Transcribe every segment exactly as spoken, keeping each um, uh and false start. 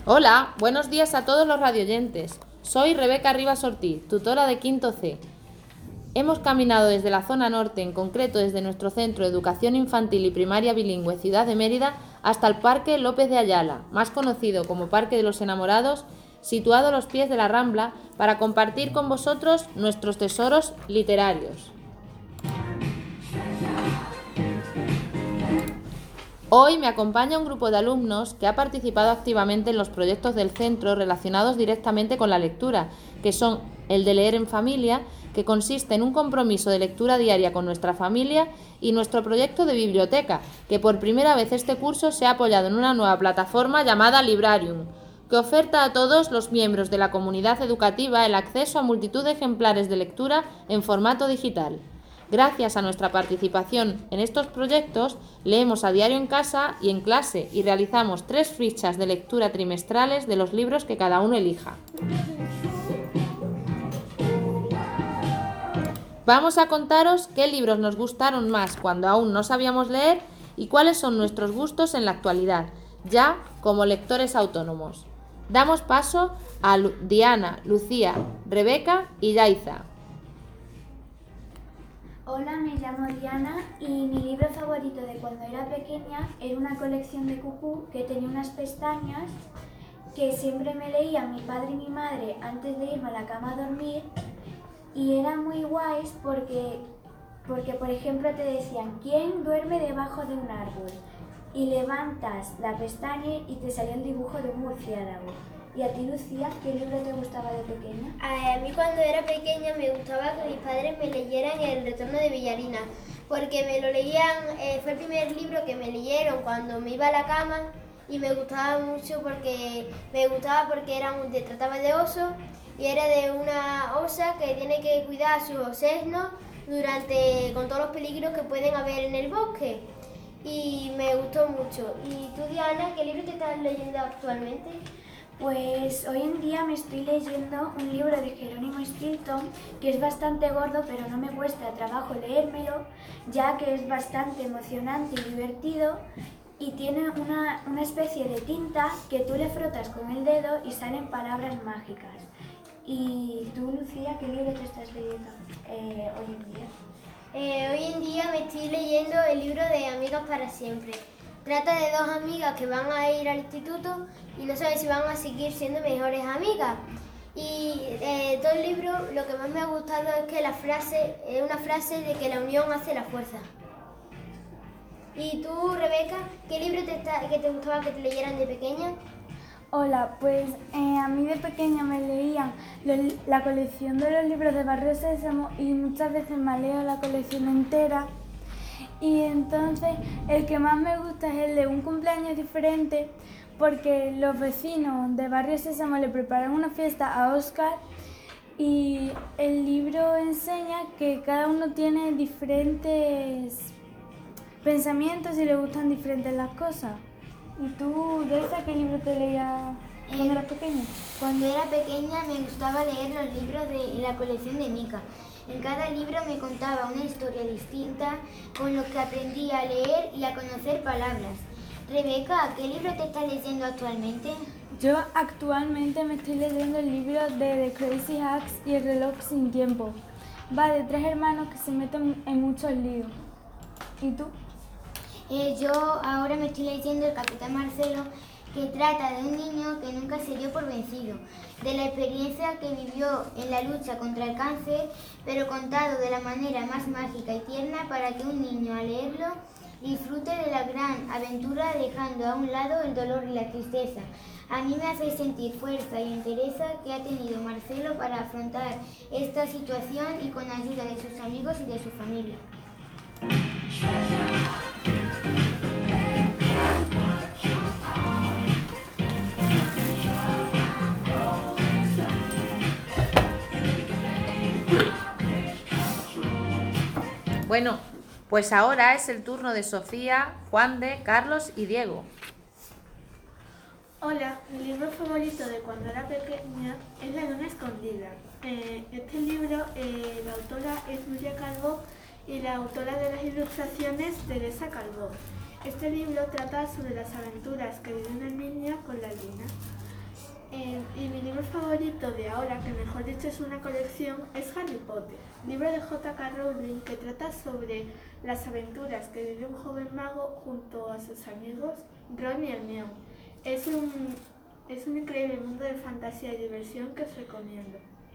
Hola, buenos días a todos los radioyentes. Soy Rebeca Rivas Ortiz, tutora de Quinto C. Hemos caminado desde la zona norte, en concreto desde nuestro Centro de Educación Infantil y Primaria Bilingüe Ciudad de Mérida, hasta el Parque López de Ayala, más conocido como Parque de los Enamorados, situado a los pies de la Rambla, para compartir con vosotros nuestros tesoros literarios. Hoy me acompaña un grupo de alumnos que ha participado activamente en los proyectos del centro relacionados directamente con la lectura, que son el de Leer en Familia, que consiste en un compromiso de lectura diaria con nuestra familia, y nuestro proyecto de biblioteca, que por primera vez este curso se ha apoyado en una nueva plataforma llamada Librarium, que oferta a todos los miembros de la comunidad educativa el acceso a multitud de ejemplares de lectura en formato digital. Gracias a nuestra participación en estos proyectos, leemos a diario en casa y en clase y realizamos tres fichas de lectura trimestrales de los libros que cada uno elija. Vamos a contaros qué libros nos gustaron más cuando aún no sabíamos leer y cuáles son nuestros gustos en la actualidad, ya como lectores autónomos. Damos paso a Lu- Diana, Lucía, Rebeca y Yaiza. Hola, me llamo Diana y mi libro favorito de cuando era pequeña era una colección de cucú que tenía unas pestañas que siempre me leían mi padre y mi madre antes de irme a la cama a dormir, y eran muy guays porque, porque por ejemplo te decían ¿quién duerme debajo de un árbol? Y levantas la pestaña y te salía el dibujo de un murciélago. ¿Y a ti, Lucía, qué libro te gustaba de pequeña? A mí cuando era pequeña me gustaba que mis padres me leyeran El retorno de Villarina, porque me lo leían, eh, fue el primer libro que me leyeron cuando me iba a la cama y me gustaba mucho porque me gustaba porque era un, de, trataba de oso y era de una osa que tiene que cuidar a sus osesnos durante, con todos los peligros que pueden haber en el bosque, y me gustó mucho. ¿Y tú, Diana, qué libro te estás leyendo actualmente? Pues hoy en día me estoy leyendo un libro de Jerónimo Stilton que es bastante gordo, pero no me cuesta trabajo leérmelo, ya que es bastante emocionante y divertido, y tiene una, una especie de tinta que tú le frotas con el dedo y salen palabras mágicas. ¿Y tú, Lucía, qué libro te estás leyendo eh, hoy en día? Eh, hoy en día me estoy leyendo el libro de Amigas para siempre. Trata de dos amigas que van a ir al instituto y no saben si van a seguir siendo mejores amigas. Y eh, todo el libro, lo que más me ha gustado es que la frase es una frase de que la unión hace la fuerza. ¿Y tú, Rebeca, qué libro te, está, que te gustaba que te leyeran de pequeña? Hola, pues eh, a mí de pequeña me leían los, la colección de los libros de Barrio Sésamo y muchas veces me leo la colección entera. Y entonces el que más me gusta es el de Un cumpleaños diferente, porque los vecinos de Barrio Sésamo le preparan una fiesta a Óscar y el libro enseña que cada uno tiene diferentes pensamientos y le gustan diferentes las cosas. ¿Y tú, Delsa, qué libro te leías cuando eras pequeña? Cuando era pequeña me gustaba leer los libros de la colección de Mica. En cada libro me contaba una historia distinta, con lo que aprendí a leer y a conocer palabras. Rebeca, ¿qué libro te estás leyendo actualmente? Yo actualmente me estoy leyendo el libro de The Crazy Hacks y el reloj sin tiempo. Va de tres hermanos que se meten en muchos líos. ¿Y tú? Eh, yo ahora me estoy leyendo El Capitán Marcelo, que trata de un niño que nunca se dio por vencido, de la experiencia que vivió en la lucha contra el cáncer, pero contado de la manera más mágica y tierna para que un niño al leerlo disfrute de la gran aventura dejando a un lado el dolor y la tristeza. A mí me hace sentir fuerza y entereza que ha tenido Marcelo para afrontar esta situación y con ayuda de sus amigos y de su familia. Bueno, pues ahora es el turno de Sofía, Juan de, Carlos y Diego. Hola, mi libro favorito de cuando era pequeña es La luna escondida. Eh, este libro, eh, la autora es Nuria Calvo y la autora de las ilustraciones, Teresa Calvo. Este libro trata sobre las aventuras que vive una niña con la luna. Eh, y mi libro favorito de ahora, que mejor dicho es una colección, es Harry Potter, libro de J K Rowling que trata sobre las aventuras que vive un joven mago junto a sus amigos Ron y Hermione. Es un, es un increíble mundo de fantasía y diversión que os recomiendo.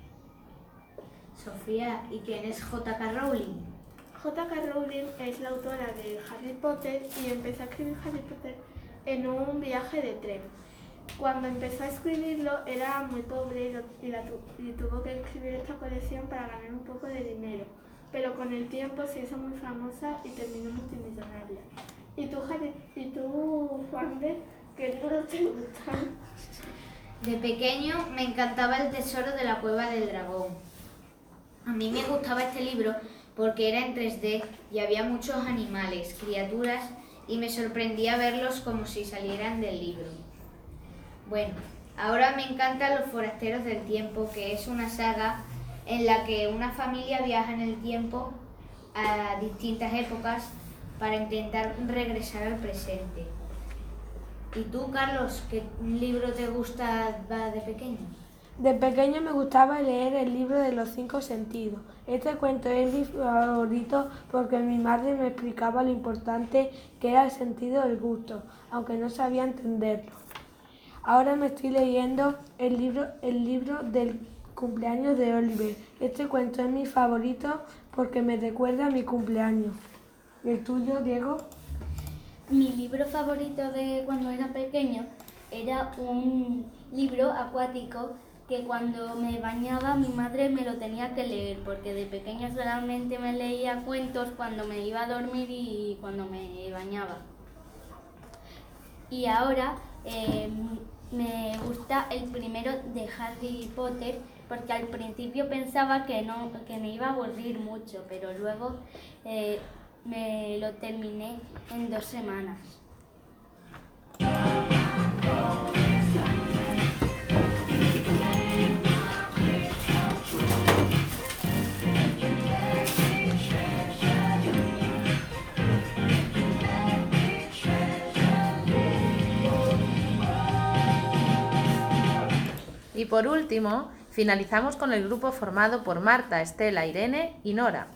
Sofía, ¿y quién es J K Rowling? J K Rowling es la autora de Harry Potter y empezó a escribir Harry Potter en un viaje de tren. Cuando empezó a escribirlo era muy pobre y, lo, y, la, y tuvo que escribir esta colección para ganar un poco de dinero, pero con el tiempo se hizo muy famosa y terminó multimillonaria. ¿Y tú, Harry, y tú, Juan de, qué libros te gustan? De pequeño me encantaba El tesoro de la cueva del dragón. A mí me gustaba este libro porque era en tres D y había muchos animales, criaturas, y me sorprendía verlos como si salieran del libro. Bueno, ahora me encantan Los forasteros del tiempo, que es una saga en la que una familia viaja en el tiempo a distintas épocas para intentar regresar al presente. ¿Y tú, Carlos, qué libro te gusta de pequeño? De pequeño me gustaba leer el libro de los cinco sentidos. Este cuento es mi favorito porque mi madre me explicaba lo importante que era el sentido del gusto, aunque no sabía entenderlo. Ahora me estoy leyendo el libro, el libro del cumpleaños de Oliver. Este cuento es mi favorito porque me recuerda a mi cumpleaños. ¿Y el tuyo, Diego? Mi libro favorito de cuando era pequeño era un libro acuático que cuando me bañaba mi madre me lo tenía que leer, porque de pequeña solamente me leía cuentos cuando me iba a dormir y cuando me bañaba. Y ahora eh, me gusta el primero de Harry Potter, porque al principio pensaba que, no, que me iba a aburrir mucho, pero luego eh, me lo terminé en dos semanas. Y por último, finalizamos con el grupo formado por Marta, Estela, Irene y Nora.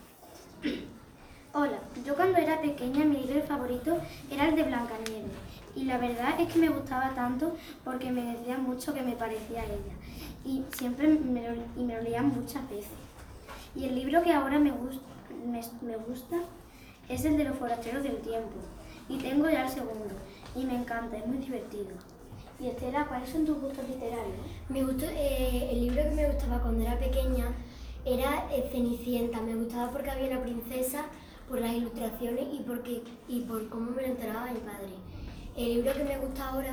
Hola, yo cuando era pequeña mi libro favorito era el de Blancanieves y la verdad es que me gustaba tanto porque me decía mucho que me parecía a ella y siempre me lo, y me lo leía muchas veces. Y el libro que ahora me, gust, me, me gusta es el de Los forasteros del tiempo y tengo ya el segundo y me encanta, es muy divertido. Y Estela, ¿cuáles son tus gustos literarios? Mi gusto, eh, el libro que me gustaba cuando era pequeña era eh, Cenicienta. Me gustaba porque había una princesa, por las ilustraciones y, porque, y por cómo me lo enteraba mi padre. El libro que me gusta ahora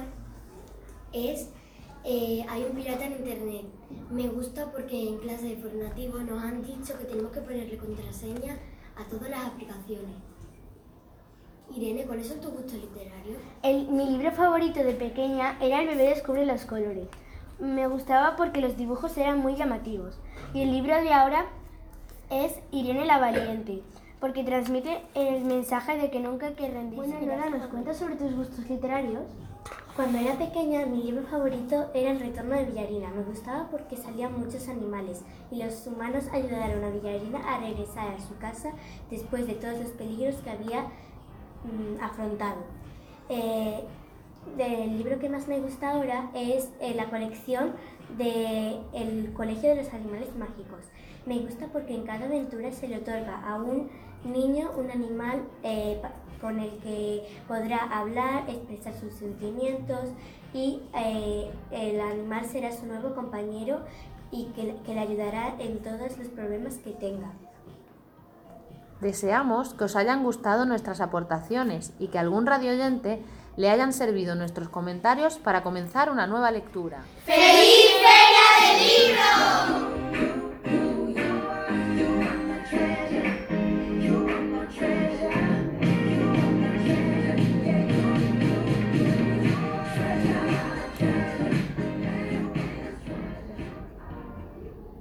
es eh, Hay un pirata en internet. Me gusta porque en clase de formativo nos han dicho que tenemos que ponerle contraseña a todas las aplicaciones. Irene, ¿cuáles son tus gustos literarios? El, mi libro favorito de pequeña era El bebé descubre los colores. Me gustaba porque los dibujos eran muy llamativos. Y el libro de ahora es Irene la valiente, porque transmite el mensaje de que nunca hay que rendirse. Bueno, Nora, ¿nos cuentas sobre tus gustos literarios? Cuando era pequeña, mi libro favorito era El retorno de Villarina. Me gustaba porque salían muchos animales y los humanos ayudaron a Villarina a regresar a su casa después de todos los peligros que había mm, afrontado. Eh, el libro que más me gusta ahora es eh, la colección del Colegio de los Animales Mágicos. Me gusta porque en cada aventura se le otorga a un niño un animal eh, con el que podrá hablar, expresar sus sentimientos y eh, el animal será su nuevo compañero y que, que le ayudará en todos los problemas que tenga. Deseamos que os hayan gustado nuestras aportaciones y que a algún radioyente le hayan servido nuestros comentarios para comenzar una nueva lectura. ¡Feliz Feria del Libro!